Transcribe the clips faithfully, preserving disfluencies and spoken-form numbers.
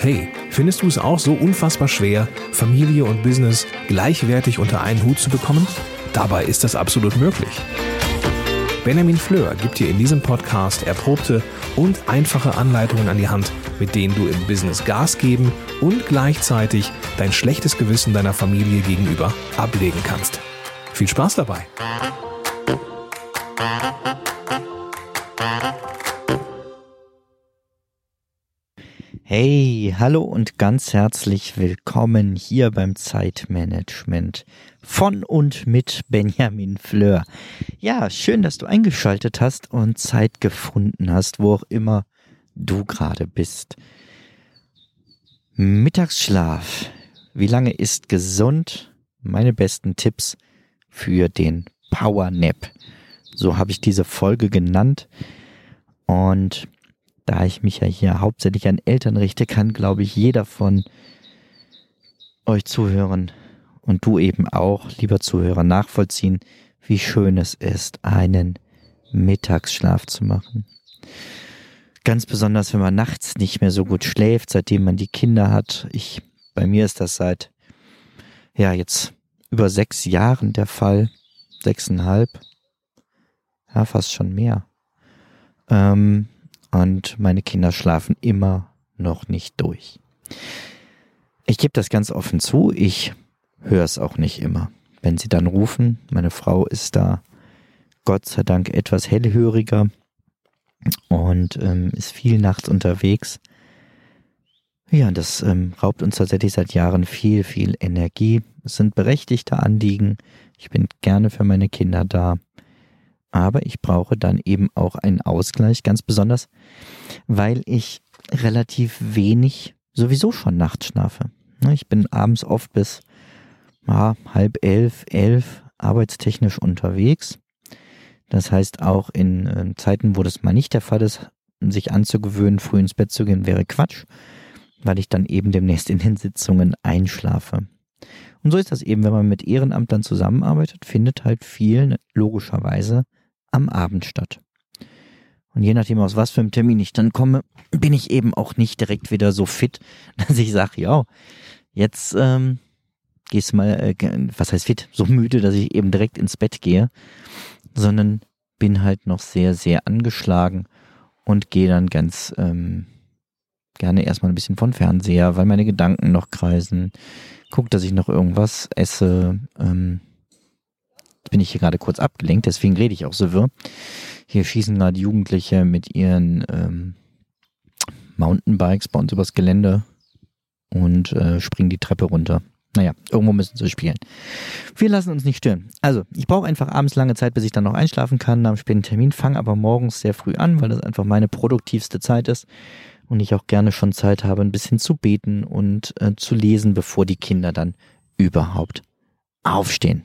Hey, findest du es auch so unfassbar schwer, Familie und Business gleichwertig unter einen Hut zu bekommen? Dabei ist das absolut möglich. Benjamin Fleur gibt dir in diesem Podcast erprobte und einfache Anleitungen an die Hand, mit denen du im Business Gas geben und gleichzeitig dein schlechtes Gewissen deiner Familie gegenüber ablegen kannst. Viel Spaß dabei! Hey, hallo und ganz herzlich willkommen hier beim Zeitmanagement von und mit Benjamin Fleur. Ja, schön, dass du eingeschaltet hast und Zeit gefunden hast, wo auch immer du gerade bist. Mittagsschlaf. Wie lange ist gesund? Meine besten Tipps für den Power Nap. So habe ich diese Folge genannt. Und da ich mich ja hier hauptsächlich an Eltern richte, kann, glaube ich, jeder von euch Zuhörern und du eben auch, lieber Zuhörer, nachvollziehen, wie schön es ist, einen Mittagsschlaf zu machen. Ganz besonders, wenn man nachts nicht mehr so gut schläft, seitdem man die Kinder hat. Ich, bei mir ist das seit, ja, jetzt über sechs Jahren der Fall. Sechseinhalb. Ja, fast schon mehr. Ähm, Und meine Kinder schlafen immer noch nicht durch. Ich gebe das ganz offen zu, ich höre es auch nicht immer. Wenn sie dann rufen, meine Frau ist da Gott sei Dank etwas hellhöriger und ähm, ist viel nachts unterwegs. Ja, das ähm, raubt uns tatsächlich seit Jahren viel, viel Energie. Es sind berechtigte Anliegen. Ich bin gerne für meine Kinder da. Aber ich brauche dann eben auch einen Ausgleich, ganz besonders, weil ich relativ wenig sowieso schon nachts schlafe. Ich bin abends oft bis ja, halb elf, elf arbeitstechnisch unterwegs. Das heißt, auch in äh, Zeiten, wo das mal nicht der Fall ist, sich anzugewöhnen, früh ins Bett zu gehen, wäre Quatsch, weil ich dann eben demnächst in den Sitzungen einschlafe. Und so ist das eben, wenn man mit Ehrenamtlern zusammenarbeitet, findet halt viel logischerweise am Abend statt. Und je nachdem, aus was für einem Termin ich dann komme, bin ich eben auch nicht direkt wieder so fit, dass ich sage, ja, jetzt ähm, gehst mal, äh, was heißt fit, so müde, dass ich eben direkt ins Bett gehe, sondern bin halt noch sehr, sehr angeschlagen und gehe dann ganz ähm, gerne erstmal ein bisschen von Fernseher, weil meine Gedanken noch kreisen, guck, dass ich noch irgendwas esse, ähm, bin ich hier gerade kurz abgelenkt, deswegen rede ich auch so wirr. Hier schießen gerade Jugendliche mit ihren ähm, Mountainbikes bei uns übers Gelände und äh, springen die Treppe runter. Naja, irgendwo müssen sie spielen. Wir lassen uns nicht stören. Also, ich brauche einfach abends lange Zeit, bis ich dann noch einschlafen kann, nach einem späten Termin, fange aber morgens sehr früh an, weil das einfach meine produktivste Zeit ist und ich auch gerne schon Zeit habe, ein bisschen zu beten und äh, zu lesen, bevor die Kinder dann überhaupt aufstehen.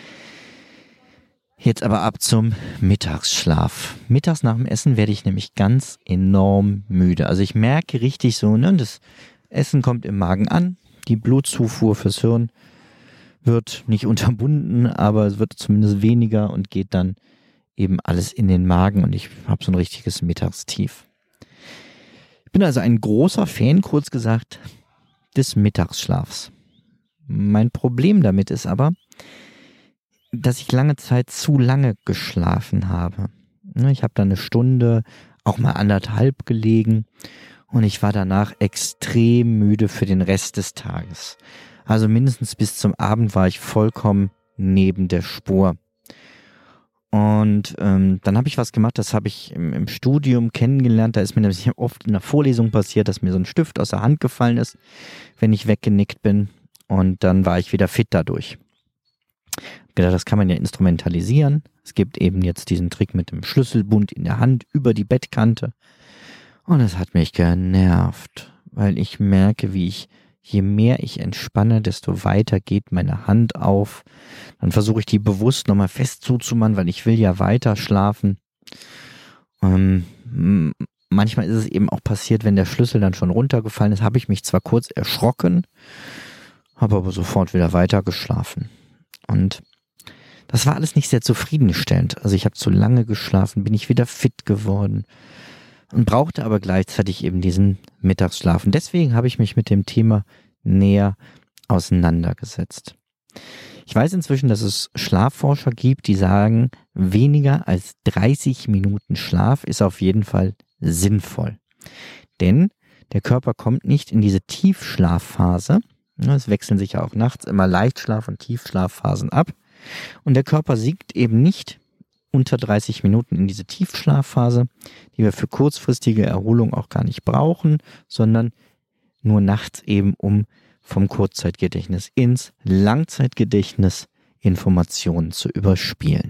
Jetzt aber ab zum Mittagsschlaf. Mittags nach dem Essen werde ich nämlich ganz enorm müde. Also ich merke richtig so, ne, das Essen kommt im Magen an, die Blutzufuhr fürs Hirn wird nicht unterbunden, aber es wird zumindest weniger und geht dann eben alles in den Magen und ich habe so ein richtiges Mittagstief. Ich bin also ein großer Fan, kurz gesagt, des Mittagsschlafs. Mein Problem damit ist aber, dass ich lange Zeit zu lange geschlafen habe. Ich habe da eine Stunde, auch mal anderthalb gelegen und ich war danach extrem müde für den Rest des Tages. Also mindestens bis zum Abend war ich vollkommen neben der Spur. Und ähm, dann habe ich was gemacht, das habe ich im, im Studium kennengelernt. Da ist mir nämlich oft in der Vorlesung passiert, dass mir so ein Stift aus der Hand gefallen ist, wenn ich weggenickt bin. Und dann war ich wieder fit dadurch. Gedacht, das kann man ja instrumentalisieren. Es gibt eben jetzt diesen Trick mit dem Schlüsselbund in der Hand über die Bettkante. Und es hat mich genervt, weil ich merke, wie ich, je mehr ich entspanne, desto weiter geht meine Hand auf. Dann versuche ich die bewusst nochmal fest zuzumachen, weil ich will ja weiter schlafen. Ähm, manchmal ist es eben auch passiert, wenn der Schlüssel dann schon runtergefallen ist, habe ich mich zwar kurz erschrocken, habe aber sofort wieder weiter geschlafen. Und das war alles nicht sehr zufriedenstellend. Also ich habe zu lange geschlafen, bin ich wieder fit geworden. und brauchte aber gleichzeitig eben diesen Mittagsschlaf. Und deswegen habe ich mich mit dem Thema näher auseinandergesetzt. Ich weiß inzwischen, dass es Schlafforscher gibt, die sagen, weniger als dreißig Minuten Schlaf ist auf jeden Fall sinnvoll. Denn der Körper kommt nicht in diese Tiefschlafphase. Es wechseln sich ja auch nachts immer Leichtschlaf- und Tiefschlafphasen ab. Und der Körper sinkt eben nicht unter dreißig Minuten in diese Tiefschlafphase, die wir für kurzfristige Erholung auch gar nicht brauchen, sondern nur nachts eben, um vom Kurzzeitgedächtnis ins Langzeitgedächtnis Informationen zu überspielen.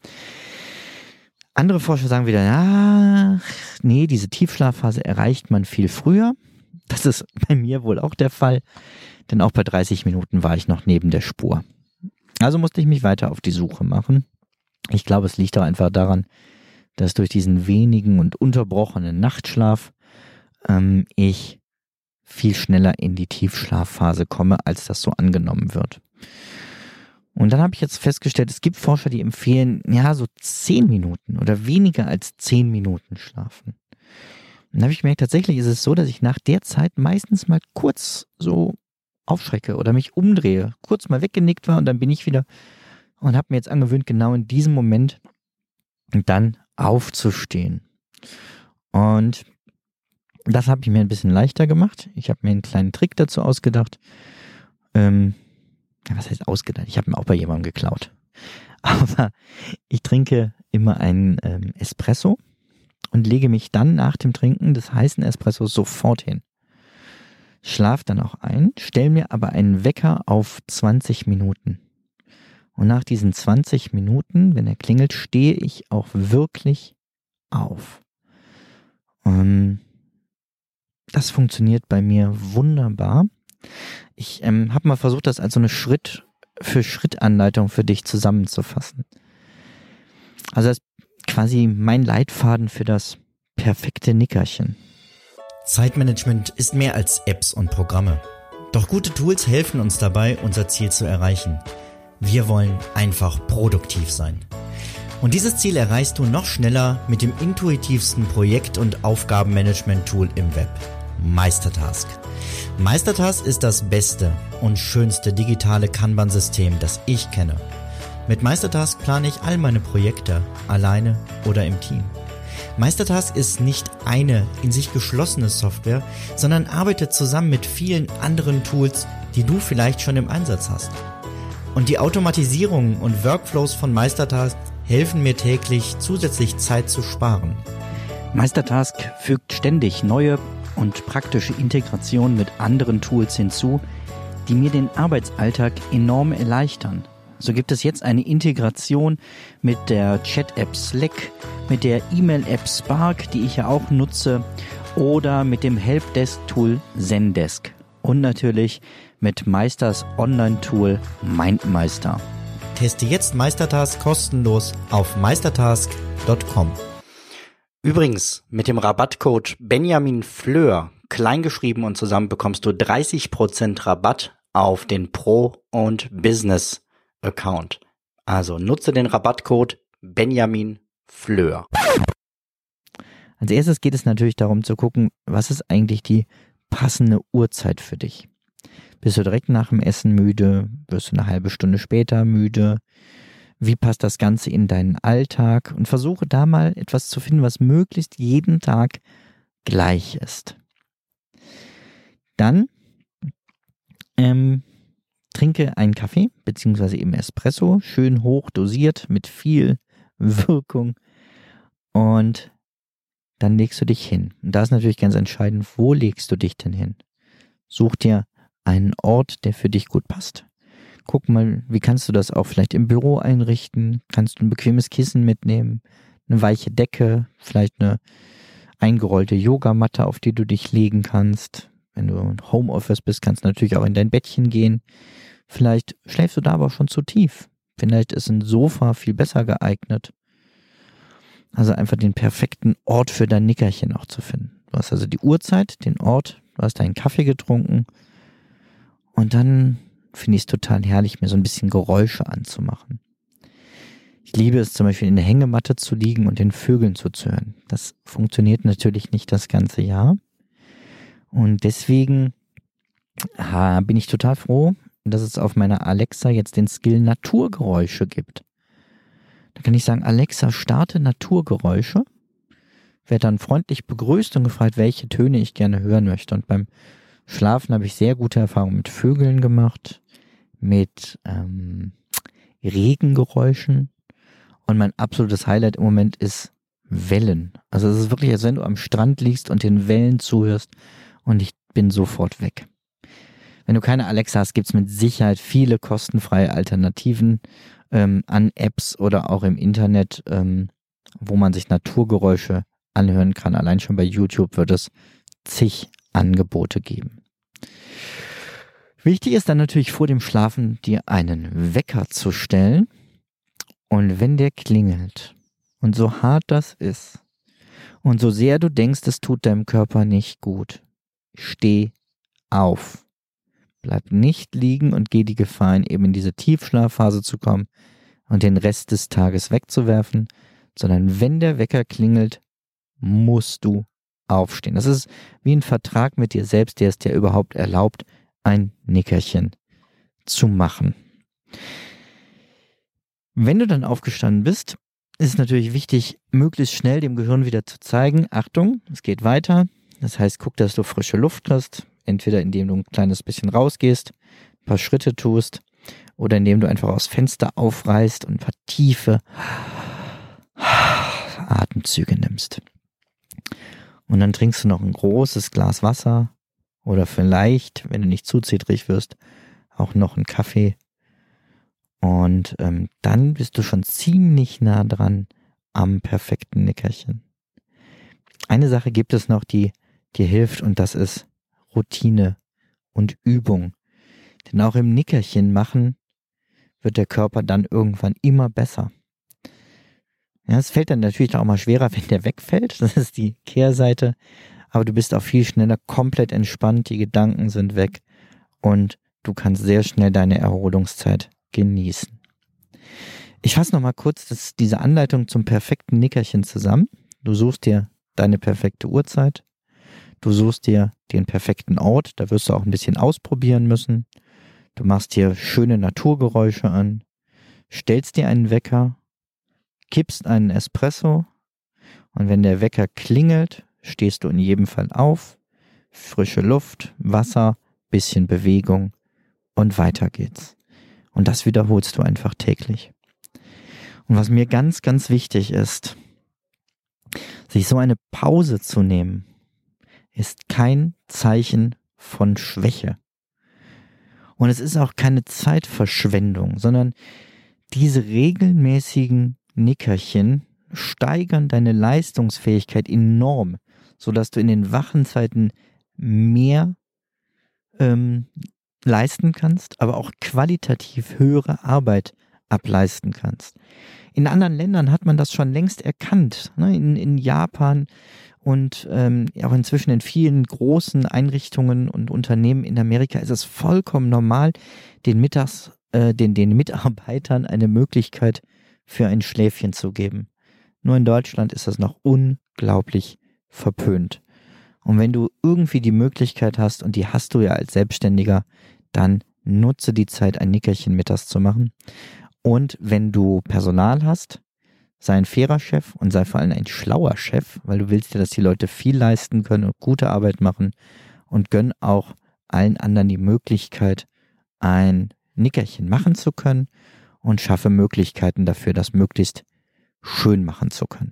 Andere Forscher sagen wieder, ja, nee, diese Tiefschlafphase erreicht man viel früher. Das ist bei mir wohl auch der Fall, denn auch bei dreißig Minuten war ich noch neben der Spur. Also musste ich mich weiter auf die Suche machen. Ich glaube, es liegt auch einfach daran, dass durch diesen wenigen und unterbrochenen Nachtschlaf ähm, ich viel schneller in die Tiefschlafphase komme, als das so angenommen wird. Und dann habe ich jetzt festgestellt, es gibt Forscher, die empfehlen, ja, so zehn Minuten oder weniger als zehn Minuten schlafen. Und dann habe ich gemerkt, tatsächlich ist es so, dass ich nach der Zeit meistens mal kurz so aufschrecke oder mich umdrehe, kurz mal weggenickt war und dann bin ich wieder und habe mir jetzt angewöhnt, genau in diesem Moment dann aufzustehen. Und das habe ich mir ein bisschen leichter gemacht. Ich habe mir einen kleinen Trick dazu ausgedacht. Ähm, was heißt ausgedacht? Ich habe ihn auch bei jemandem geklaut. Aber ich trinke immer einen ähm, Espresso und lege mich dann nach dem Trinken des heißen Espressos sofort hin. Schlaf dann auch ein, stelle mir aber einen Wecker auf zwanzig Minuten. Und nach diesen zwanzig Minuten, wenn er klingelt, stehe ich auch wirklich auf. Und das funktioniert bei mir wunderbar. Ich ähm, habe mal versucht, das als so eine Schritt-für-Schritt-Anleitung für dich zusammenzufassen. Also das ist quasi mein Leitfaden für das perfekte Nickerchen. Zeitmanagement ist mehr als Apps und Programme. Doch gute Tools helfen uns dabei, unser Ziel zu erreichen. Wir wollen einfach produktiv sein. Und dieses Ziel erreichst du noch schneller mit dem intuitivsten Projekt- und Aufgabenmanagement-Tool im Web. Meistertask. Meistertask ist das beste und schönste digitale Kanban-System, das ich kenne. Mit Meistertask plane ich all meine Projekte, alleine oder im Team. Meistertask ist nicht eine in sich geschlossene Software, sondern arbeitet zusammen mit vielen anderen Tools, die du vielleicht schon im Einsatz hast. Und die Automatisierungen und Workflows von Meistertask helfen mir täglich, zusätzlich Zeit zu sparen. Meistertask fügt ständig neue und praktische Integrationen mit anderen Tools hinzu, die mir den Arbeitsalltag enorm erleichtern. So gibt es jetzt eine Integration mit der Chat-App Slack, mit der E-Mail-App Spark, die ich ja auch nutze, oder mit dem Helpdesk-Tool Zendesk und natürlich mit Meisters Online-Tool MindMeister. Teste jetzt Meistertask kostenlos auf meistertask punkt com. Übrigens, mit dem Rabattcode Benjamin Fleur, kleingeschrieben und zusammen, bekommst du dreißig Prozent Rabatt auf den Pro- und Business-Account. Also nutze den Rabattcode Benjamin Fleur. Als erstes geht es natürlich darum zu gucken, was ist eigentlich die passende Uhrzeit für dich. Bist du direkt nach dem Essen müde? Wirst du eine halbe Stunde später müde? Wie passt das Ganze in deinen Alltag? Und versuche da mal etwas zu finden, was möglichst jeden Tag gleich ist. Dann ähm, trinke einen Kaffee, beziehungsweise eben Espresso, schön hoch dosiert, mit viel Wirkung. Und dann legst du dich hin. Und da ist natürlich ganz entscheidend, wo legst du dich denn hin? Such dir einen Ort, der für dich gut passt. Guck mal, wie kannst du das auch vielleicht im Büro einrichten? Kannst du ein bequemes Kissen mitnehmen, eine weiche Decke, vielleicht eine eingerollte Yogamatte, auf die du dich legen kannst. Wenn du im Homeoffice bist, kannst du natürlich auch in dein Bettchen gehen. Vielleicht schläfst du da aber schon zu tief. Vielleicht ist ein Sofa viel besser geeignet. Also einfach den perfekten Ort für dein Nickerchen auch zu finden. Du hast also die Uhrzeit, den Ort, du hast deinen Kaffee getrunken und dann finde ich es total herrlich, mir so ein bisschen Geräusche anzumachen. Ich liebe es zum Beispiel in der Hängematte zu liegen und den Vögeln zuzuhören. Das funktioniert natürlich nicht das ganze Jahr. Und deswegen ha, bin ich total froh, dass es auf meiner Alexa jetzt den Skill Naturgeräusche gibt. Da kann ich sagen, Alexa, starte Naturgeräusche. Werde dann freundlich begrüßt und gefragt, welche Töne ich gerne hören möchte. Und beim Schlafen habe ich sehr gute Erfahrungen mit Vögeln gemacht, mit ähm, Regengeräuschen. Und mein absolutes Highlight im Moment ist Wellen. Also es ist wirklich, als wenn du am Strand liegst und den Wellen zuhörst und ich bin sofort weg. Wenn du keine Alexa hast, gibt es mit Sicherheit viele kostenfreie Alternativen ähm, an Apps oder auch im Internet, ähm, wo man sich Naturgeräusche anhören kann. Allein schon bei YouTube wird es zig Angebote geben. Wichtig ist dann natürlich vor dem Schlafen, dir einen Wecker zu stellen. Und wenn der klingelt und so hart das ist und so sehr du denkst, es tut deinem Körper nicht gut, steh auf. Bleib nicht liegen und geh die Gefahr ein, eben in diese Tiefschlafphase zu kommen und den Rest des Tages wegzuwerfen, sondern wenn der Wecker klingelt, musst du aufstehen. Das ist wie ein Vertrag mit dir selbst, der es dir überhaupt erlaubt, ein Nickerchen zu machen. Wenn du dann aufgestanden bist, ist es natürlich wichtig, möglichst schnell dem Gehirn wieder zu zeigen, Achtung, es geht weiter. Das heißt, guck, dass du frische Luft kriegst, entweder indem du ein kleines bisschen rausgehst, ein paar Schritte tust oder indem du einfach aufs Fenster aufreißt und ein paar tiefe Atemzüge nimmst. Und dann trinkst du noch ein großes Glas Wasser oder vielleicht, wenn du nicht zu zittrig wirst, auch noch einen Kaffee. Und ähm, dann bist du schon ziemlich nah dran am perfekten Nickerchen. Eine Sache gibt es noch, die dir hilft, und das ist Routine und Übung. Denn auch im Nickerchen machen wird der Körper dann irgendwann immer besser. Ja, es fällt dann natürlich auch mal schwerer, wenn der wegfällt. Das ist die Kehrseite. Aber du bist auch viel schneller komplett entspannt. Die Gedanken sind weg und du kannst sehr schnell deine Erholungszeit genießen. Ich fasse nochmal kurz das, diese Anleitung zum perfekten Nickerchen zusammen. Du suchst dir deine perfekte Uhrzeit. Du suchst dir den perfekten Ort. Da wirst du auch ein bisschen ausprobieren müssen. Du machst dir schöne Naturgeräusche an. Stellst dir einen Wecker. Kippst einen Espresso. Und wenn der Wecker klingelt, stehst du in jedem Fall auf. Frische Luft, Wasser, bisschen Bewegung und weiter geht's. Und das wiederholst du einfach täglich. Und was mir ganz, ganz wichtig ist, sich so eine Pause zu nehmen, ist kein Zeichen von Schwäche. Und es ist auch keine Zeitverschwendung, sondern diese regelmäßigen Nickerchen steigern deine Leistungsfähigkeit enorm, sodass du in den wachen Zeiten mehr ähm, leisten kannst, aber auch qualitativ höhere Arbeit ableisten kannst. In anderen Ländern hat man das schon längst erkannt. Ne? In, in Japan und ähm, auch inzwischen in vielen großen Einrichtungen und Unternehmen in Amerika ist es vollkommen normal, den, Mittags, äh, den, den Mitarbeitern eine Möglichkeit für ein Schläfchen zu geben. Nur in Deutschland ist das noch unglaublich verpönt. Und wenn du irgendwie die Möglichkeit hast, und die hast du ja als Selbstständiger, dann nutze die Zeit, ein Nickerchen mittags zu machen. Und wenn du Personal hast, sei ein fairer Chef und sei vor allem ein schlauer Chef, weil du willst ja, dass die Leute viel leisten können und gute Arbeit machen, und gönn auch allen anderen die Möglichkeit, ein Nickerchen machen zu können, und schaffe Möglichkeiten dafür, das möglichst schön machen zu können.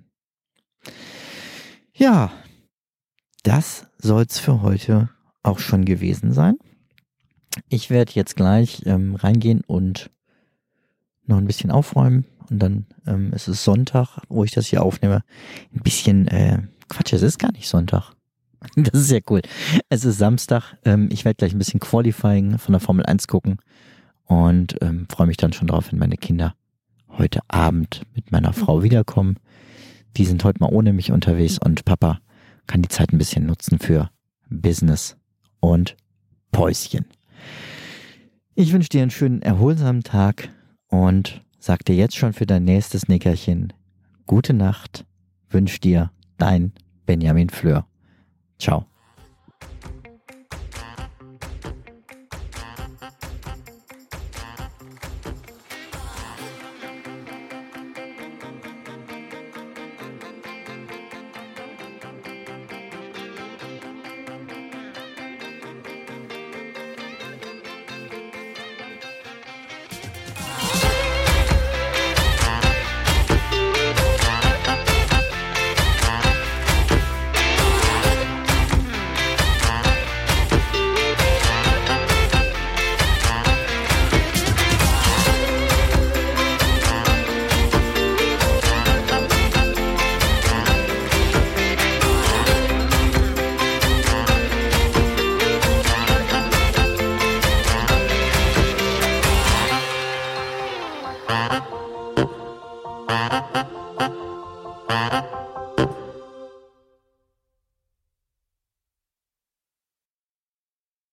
Ja, das soll's für heute auch schon gewesen sein. Ich werde jetzt gleich ähm, reingehen und noch ein bisschen aufräumen, und dann ähm, ist es Sonntag, wo ich das hier aufnehme. Ein bisschen, äh, Quatsch, es ist gar nicht Sonntag. Das ist ja cool. Es ist Samstag. Ähm, ich werde gleich ein bisschen Qualifying von der Formel eins gucken und ähm, freue mich dann schon drauf, wenn meine Kinder heute Abend mit meiner Frau wiederkommen. Die sind heute mal ohne mich unterwegs, und Papa kann die Zeit ein bisschen nutzen für Business und Päuschen. Ich wünsche dir einen schönen, erholsamen Tag und sag dir jetzt schon für dein nächstes Nickerchen gute Nacht, wünsch dir dein Benjamin Fleur. Ciao.